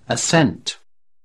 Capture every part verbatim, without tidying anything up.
Ascent.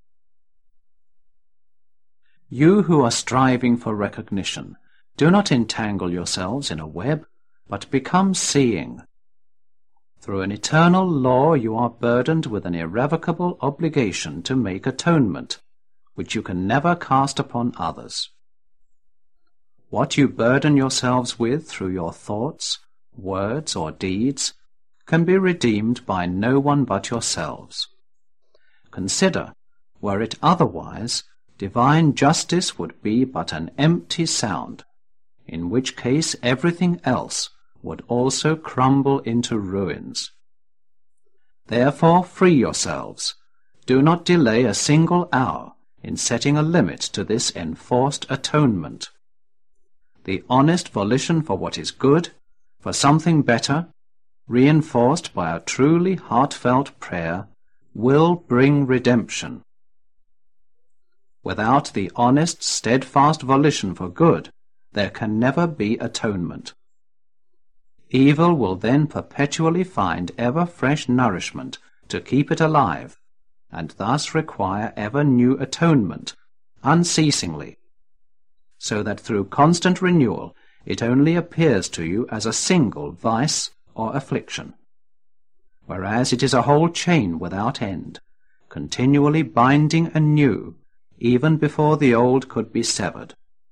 You who are striving for recognition, do not entangle yourselves in a web, but become seeing. Through an eternal law you are burdened with an irrevocable obligation to make atonement, which you can never cast upon others. What you burden yourselves with through your thoughts, words, or deeds can be redeemed by no one but yourselves. Consider, were it otherwise, divine justice would be but an empty sound, in which case everything else would also crumble into ruins. Therefore free yourselves. Do not delay a single hour in setting a limit to this enforced atonement. The honest volition for what is good, for something better, reinforced by a truly heartfelt prayer, will bring redemption. Without the honest, steadfast volition for good, there can never be atonement. Evil will then perpetually find ever fresh nourishment to keep it alive, and thus require ever new atonement, unceasingly, so that through constant renewal it only appears to you as a single vice or affliction, whereas it is a whole chain without end, continually binding anew, even before the old could be severed.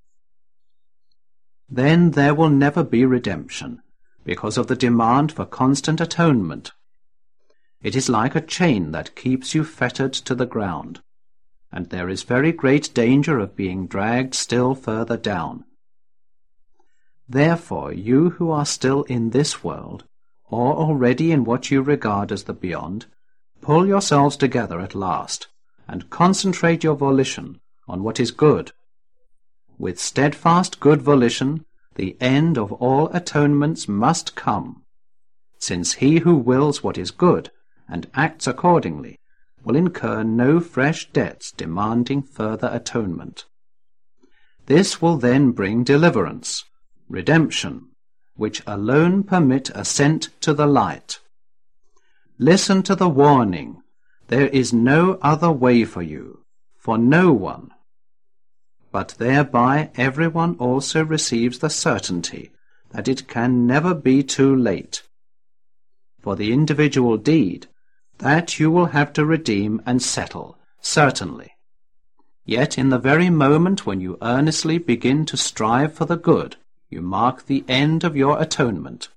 Then there will never be redemption, because of the demand for constant atonement. It is like a chain that keeps you fettered to the ground, and there is very great danger of being dragged still further down. Therefore you who are still in this world, or already in what you regard as the beyond, pull yourselves together at last, and concentrate your volition on what is good. With steadfast good volition, the end of all atonements must come, since he who wills what is good and acts accordingly will incur no fresh debts demanding further atonement. This will then bring deliverance, redemption, which alone permit ascent to the light. Listen to the warning. There is no other way for you, for no one. But thereby everyone also receives the certainty that it can never be too late. For the individual deed, that you will have to redeem and settle, certainly. Yet in the very moment when you earnestly begin to strive for the good, you mark the end of your atonement.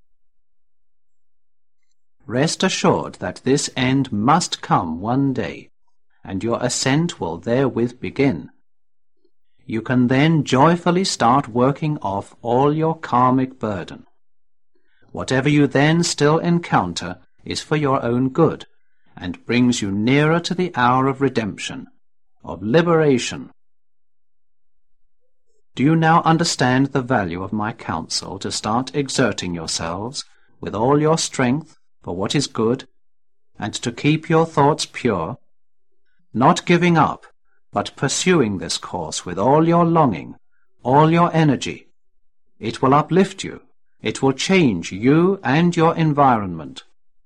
Rest assured that this end must come one day, and your ascent will therewith begin. You can then joyfully start working off all your karmic burden. Whatever you then still encounter is for your own good, and brings you nearer to the hour of redemption, of liberation. Do you now understand the value of my counsel to start exerting yourselves with all your strength for what is good, and to keep your thoughts pure, not giving up, but pursuing this course with all your longing, all your energy? It will uplift you. It will change you and your environment.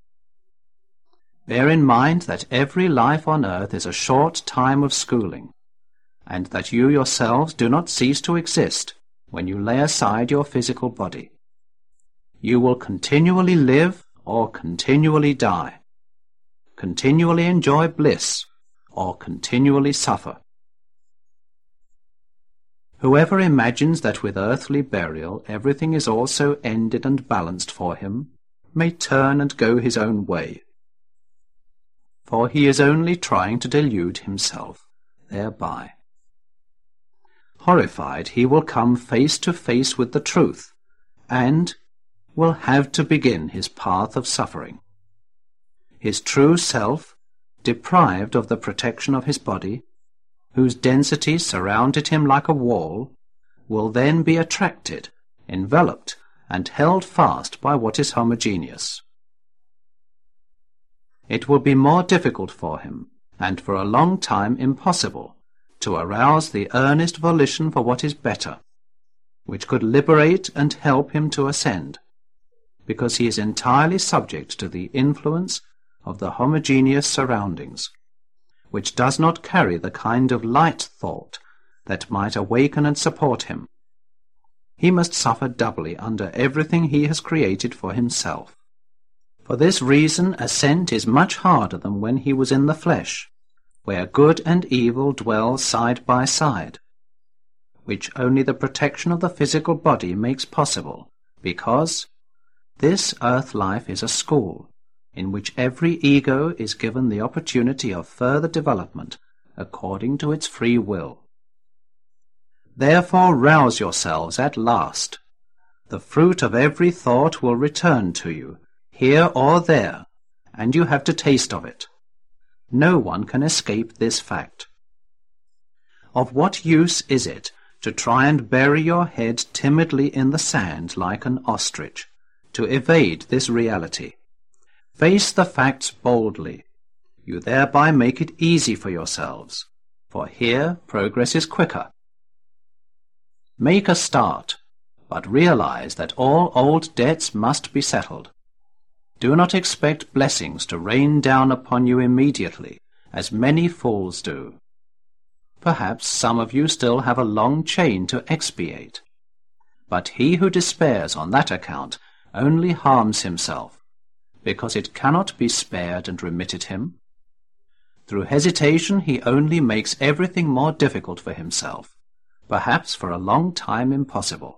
Bear in mind that every life on earth is a short time of schooling, and that you yourselves do not cease to exist when you lay aside your physical body. You will continually live or continually die, continually enjoy bliss or continually suffer. Whoever imagines that with earthly burial everything is also ended and balanced for him may turn and go his own way, for he is only trying to delude himself thereby. Horrified, he will come face to face with the truth, and will have to begin his path of suffering. His true self, deprived of the protection of his body, whose densities surrounded him like a wall, will then be attracted, enveloped, and held fast by what is homogeneous. It will be more difficult for him, and for a long time impossible, to arouse the earnest volition for what is better, which could liberate and help him to ascend, because he is entirely subject to the influence of the homogeneous surroundings, which does not carry the kind of light thought that might awaken and support him. He must suffer doubly under everything he has created for himself. For this reason ascent is much harder than when he was in the flesh, where good and evil dwell side by side, which only the protection of the physical body makes possible, because this earth life is a school, in which every ego is given the opportunity of further development according to its free will. Therefore rouse yourselves at last. The fruit of every thought will return to you, here or there, and you have to taste of it. No one can escape this fact. Of what use is it to try and bury your head timidly in the sand like an ostrich, to evade this reality? Face the facts boldly. You thereby make it easy for yourselves, for here progress is quicker. Make a start, but realize that all old debts must be settled. Do not expect blessings to rain down upon you immediately, as many fools do. Perhaps some of you still have a long chain to expiate, but he who despairs on that account only harms himself, because it cannot be spared and remitted him. Through hesitation he only makes everything more difficult for himself, perhaps for a long time impossible.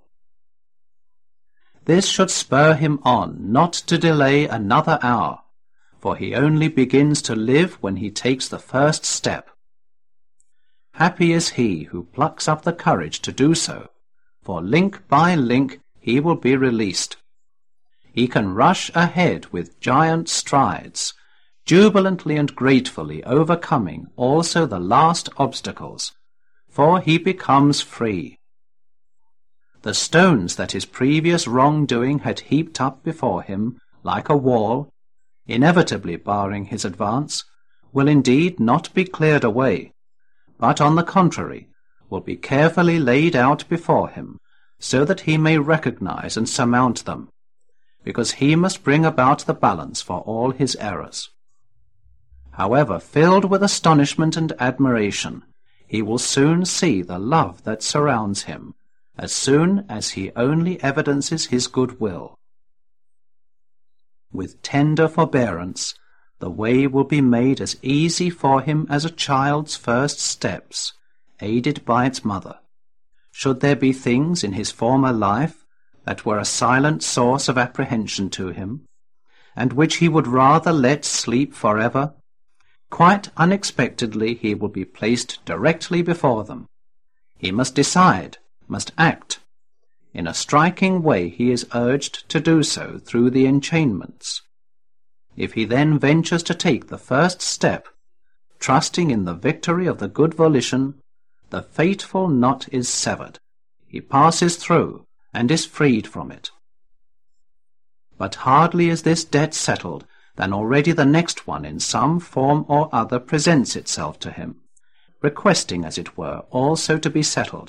This should spur him on not to delay another hour, for he only begins to live when he takes the first step. Happy is he who plucks up the courage to do so, for link by link he will be released. He can rush ahead with giant strides, jubilantly and gratefully overcoming also the last obstacles, for he becomes free. The stones that his previous wrongdoing had heaped up before him like a wall, inevitably barring his advance, will indeed not be cleared away, but on the contrary will be carefully laid out before him, so that he may recognize and surmount them, because he must bring about the balance for all his errors. However, filled with astonishment and admiration, he will soon see the love that surrounds him, as soon as he only evidences his good will. With tender forbearance, the way will be made as easy for him as a child's first steps, aided by its mother. Should there be things in his former life that were a silent source of apprehension to him, and which he would rather let sleep forever, quite unexpectedly he will be placed directly before them. He must decide, must act. In a striking way he is urged to do so through the enchainments. If he then ventures to take the first step, trusting in the victory of the good volition, the fateful knot is severed. He passes through and is freed from it. But hardly is this debt settled than already the next one in some form or other presents itself to him, requesting, as it were, also to be settled.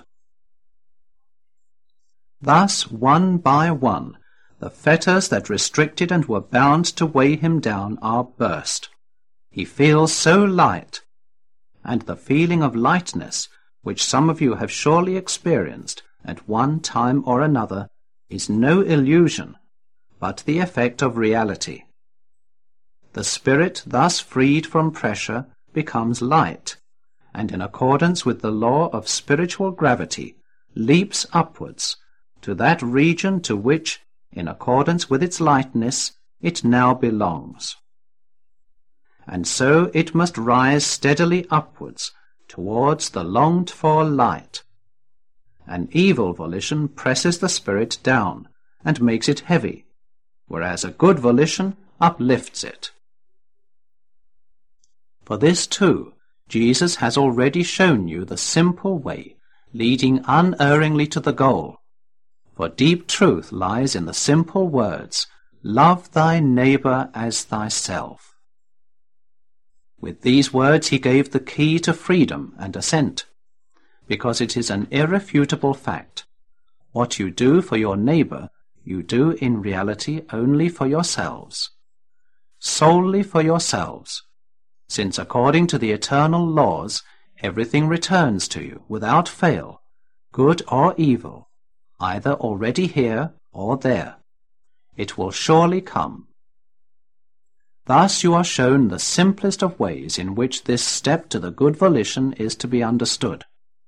Thus, one by one, the fetters that restricted and were bound to weigh him down are burst. He feels so light, and the feeling of lightness, which some of you have surely experienced at one time or another, is no illusion, but the effect of reality. The spirit thus freed from pressure becomes light, and in accordance with the law of spiritual gravity, leaps upwards to that region to which, in accordance with its lightness, it now belongs. And so it must rise steadily upwards towards the longed-for light. An evil volition presses the spirit down and makes it heavy, whereas a good volition uplifts it. For this, too, Jesus has already shown you the simple way, leading unerringly to the goal. For deep truth lies in the simple words, "Love thy neighbor as thyself." With these words he gave the key to freedom and ascent, because it is an irrefutable fact. What you do for your neighbor, you do in reality only for yourselves. Solely for yourselves. since according to the eternal laws everything returns to you without fail, good or evil, either already here or there. It will surely come. Thus you are shown the simplest of ways in which this step to the good volition is to be understood.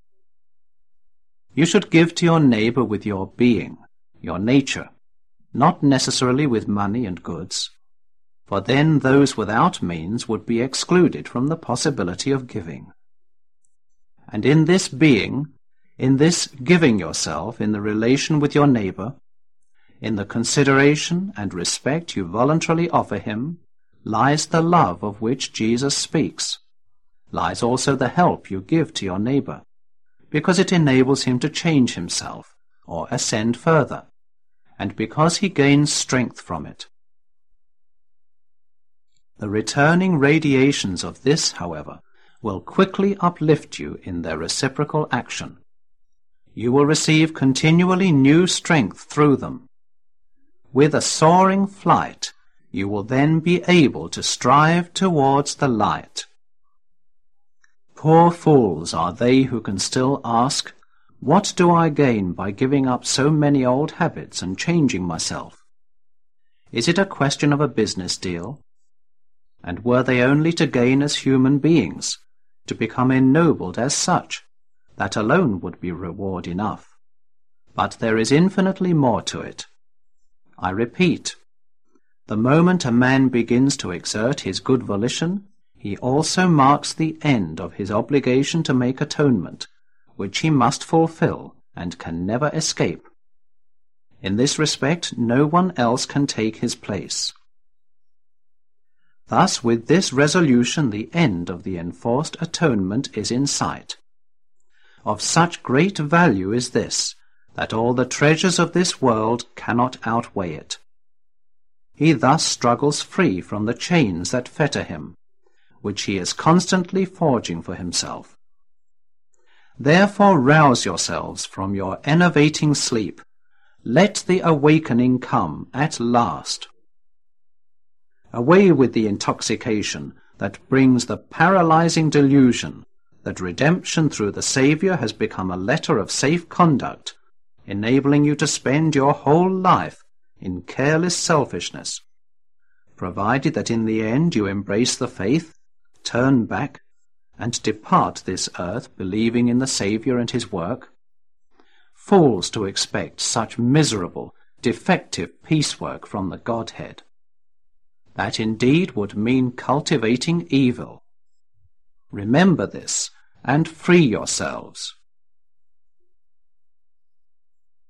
You should give to your neighbor with your being, your nature, not necessarily with money and goods, for then those without means would be excluded from the possibility of giving. And in this being, in this giving yourself in the relation with your neighbor, in the consideration and respect you voluntarily offer him, lies the love of which Jesus speaks, lies also the help you give to your neighbor, because it enables him to change himself or ascend further, and because he gains strength from it. The returning radiations of this, however, will quickly uplift you in their reciprocal action. You will receive continually new strength through them. With a soaring flight, you will then be able to strive towards the light. Poor fools are they who can still ask, "What do I gain by giving up so many old habits and changing myself? Is it a question of a business deal? And were they only to gain as human beings, to become ennobled as such, that alone would be reward enough. But there is infinitely more to it. I repeat, the moment a man begins to exert his good volition, he also marks the end of his obligation to make atonement, which he must fulfill and can never escape. In this respect no one else can take his place. Thus with this resolution the end of the enforced atonement is in sight. Of such great value is this, that all the treasures of this world cannot outweigh it. He thus struggles free from the chains that fetter him, which he is constantly forging for himself. Therefore rouse yourselves from your enervating sleep. Let the awakening come at last. Away with the intoxication that brings the paralyzing delusion that redemption through the Saviour has become a letter of safe conduct, enabling you to spend your whole life in careless selfishness, provided that in the end you embrace the faith, turn back, and depart this earth believing in the Saviour and his work. Fools to expect such miserable, defective piecework from the Godhead. That indeed would mean cultivating evil. Remember this, and free yourselves.